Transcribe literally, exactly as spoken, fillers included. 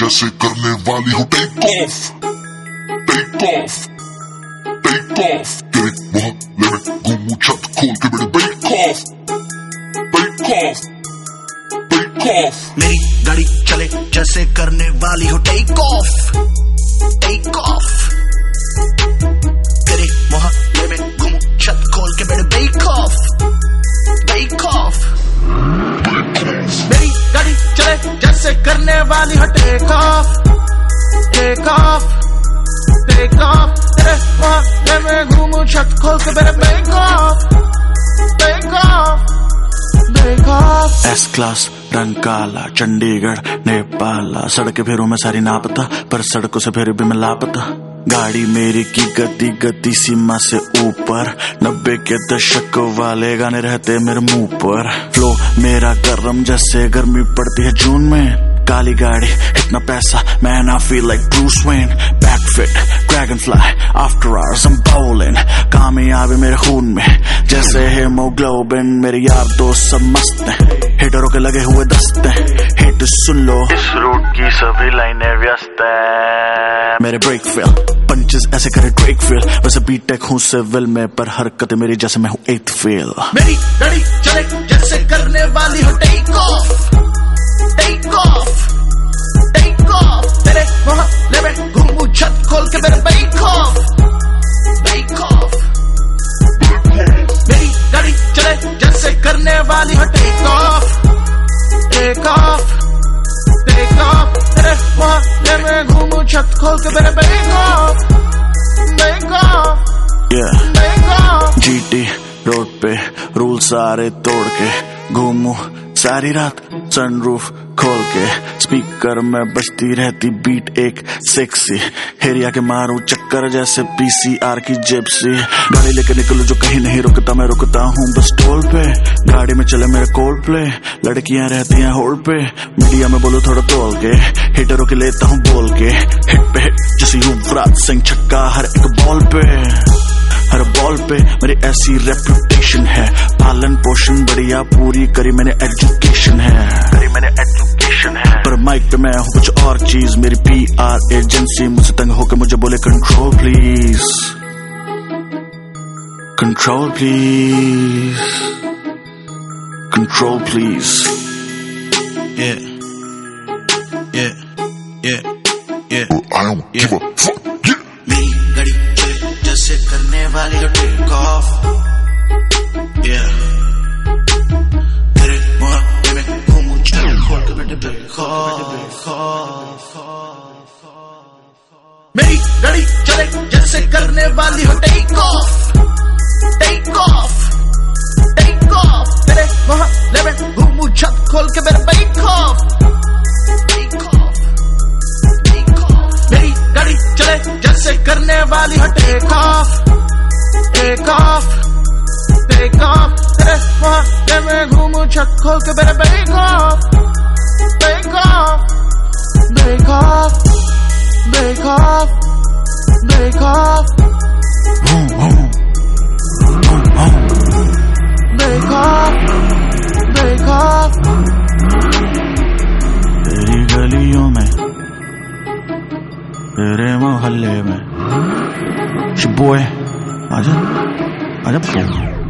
जैसे करने वाली हो take off, take off, take off. तेरे मोहल्ले में घूमूं छत खोल के बेटे take off, take off, take off. मेरी गाड़ी चले जैसे करने वाली हो टेक ऑफ, टेक ऑफ। तेरे मोहल्ले में घूमूं छत खोल के बेटे टेक ऑफ, टेक ऑफ। मेरी गाड़ी चले जैसे करने वाली हो take off, take off, take off. तेरे मोहल्ले में घूमूं छत खोल के बेटे take off, take off, take off. S class रंग काला चंडीगढ़ नेपाला, सड़क फेरों में सारी नापता पर सड़कों से फिर भी मैं लापता। गाड़ी मेरी की गति गति सीमा से ऊपर, नब्बे के दशक वाले गाने रहते मेरे मुंह पर। फ्लो मेरा गरम जैसे गर्मी पड़ती है जून में, काली गाड़ी इतना पैसा man I feel like Bruce Wayne. Back fit dragon fly after hours I'm bowling, कामयाबी मेरे खून में जैसे हेमोग्लोबिन। मेरे यार दोस्त सब मस्त हैं, हिटरों के लगे हुए दस्ते। हिट सुन लो, इस रूट की सभी लाइनें व्यस्त हैं। मेरे ब्रेक फेल पंचेस ऐसे करे ड्रेक फेल, वैसे बीटेक हूँ सिविल में पर हरकतें मेरी जैसे मैं हूँ एथ फेल। मेरी गाड़ी चले जैसे करने वाली हो take off, take off, take off. तेरे मोहल्ले में घूमूं छत खोल के मेरे टेक ऑफ, टेक ऑफ। मेरी गाड़ी चले जैसे करने वाली हो take off, take off, take off. तेरे मोहल्ले में घूमूं छत खोल के मेरे take off, take off, take off. GT road पे रूल सारे तोड़ के घूमूं सारी रात सनरूफ खोल के। स्पीकर में बजती रहती बीट एक सेक्सी, हेरिया के मारूं चक्कर जैसे पीसीआर की जिप्सी। गाड़ी लेके निकलूं जो कहीं नहीं रुकता, मैं रुकता हूँ बस टोल पे। गाड़ी में चले मेरे कोल्ड प्ले, लड़कियां रहती हैं होल्ड पे। मीडिया में बोलो थोड़ा तोल के, हिटरों के लेता हूँ बोल के। हिट पे हिट जैसे युवराज सिंह, छक्का हर एक बॉल पे, हर बॉल पे मेरी ऐसी रेपुटेशन है। पालन पोषण बढ़िया पूरी करी मैंने, एजुकेशन है करी मैंने एजुकेशन है। पर माइक पे मैं हूँ कुछ और चीज, मेरी पीआर एजेंसी मुझसे तंग होकर मुझे बोले control please, control please, control please. Yeah, yeah, yeah, yeah, I don't give a fuck. Yeah. मेरी गाड़ी चले जैसे करने वाली हो टेक ऑफ, yeah। तेरे मोहल्ले में घूमूं छत खोल के बेटे टेक ऑफ। मेरी गाड़ी चले जैसे करने वाली हो take off, take off, take off. तेरे मोहल्ले में घूमूं छत खोल के मेरे take off, take off, take off. मेरी गाड़ी चले जैसे करने वाली हो take off, take off, take off. तेरे मोहल्ले में घूमूं छत खोल के मेरे take off, take off, take off, take off, take off, take off, take off. तेरी गलियों में तेरे मोहल्ले में, बॉय आजा आजा।